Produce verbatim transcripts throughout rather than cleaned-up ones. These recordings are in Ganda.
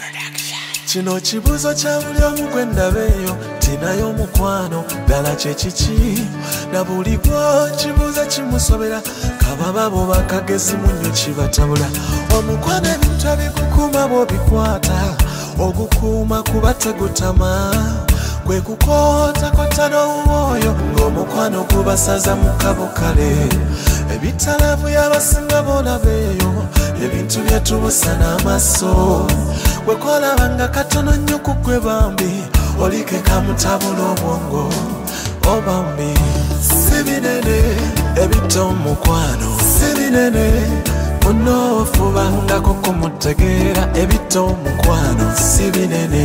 Kino kibuuzo kya buli omu gwe ndabeeyo tinayo omukwano ddala kye kiki na buli gwo kibuuza kimusobera kababa bo bakagezi munnyo kibatabula omukwano ebintu ebikukuuma bw'obikwata ogukuuma kuba tegutama kwe kukootakota n'omwoyo ng'omukwano gubasaza mu kabo kale ebitalavu y'abasinga bolabeeyo ebintu byetubusa n'amaaso gwe kolabanga katono nnyo ku gwe bambi olikeka mutabula obwongo obambi si binene ebito mukwano si binene muno ofubangako kumutegeera ebito mukwano si binene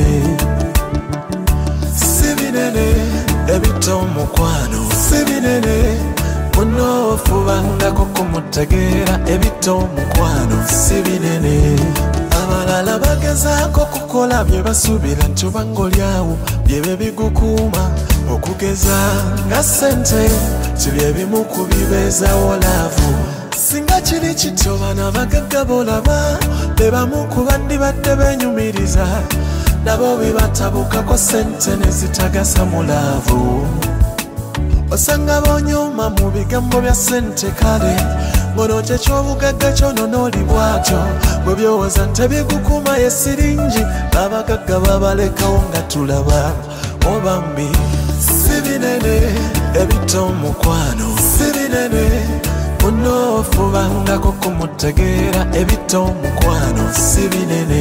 si binene ebito mukwano si binene muno ofubangako kumutegeera ebito mukwano si binene abalala bagezaako kukola bye basuubira nti obanga olyawo byebe bigukuuma okugeza nga ssente si bye bimu ku bibeezawo laavu singa kiri kityo bana bagagga bolaba be bamu ku bandibadde beenyumiriza nabo bibatabukako ssente ne zitagasa mu laavu osanga boonyuma mu bigambo bya ssente kale ngono kyekyobugagga kyono n'oli bwatyo bwe byowoza ntebigukuuma ye siringi abagagga babalekawo nga tulaba obambi si binene ebito mukwano si binene muno ofubangako kumutegeera ebito mukwano si binene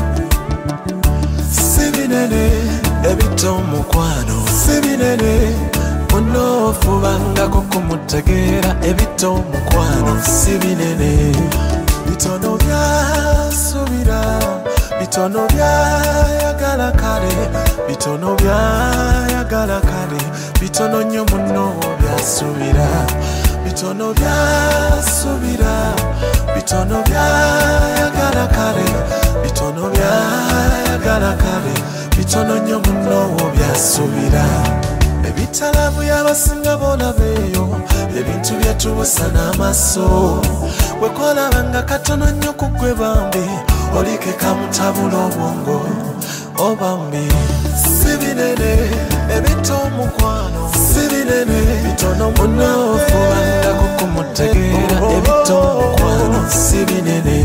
si binene ebito mukwano si binene muno ofubangako kumutegeera ebito mukwano si binene bitono byasuubira bitono byayagala kale bitono byayagala kale bitono nnyo muno byasuubira bitono byasuubira bitono byayagala kale bitono byayagala kale bitono nnyo muno byasuubira ebitalavu y'abasinga bolabeeyo ebintu byetubusa n'amaaso gwe kolabanga katono nnyo ku gwe bambi olikeka mutabula obwongo obambi si binene ebito omukwano si binene bitono muno ofubangako kumutegeera ebito omukwano si binene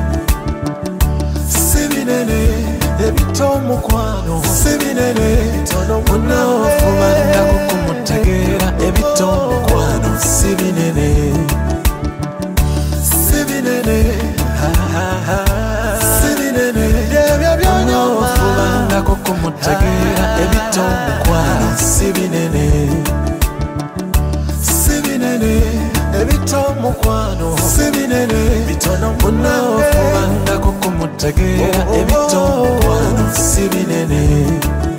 si binene ebito omukwano si binene bitono muno ofubangako kumutegeera ebito omukwano si binene si binene si binene byebyo byonyoma ofubangako kumutegeera ebito omukwano si binene si binene ebito omukwano si binene bitono muno ofubangako kumutegeera ebito omukwano si binene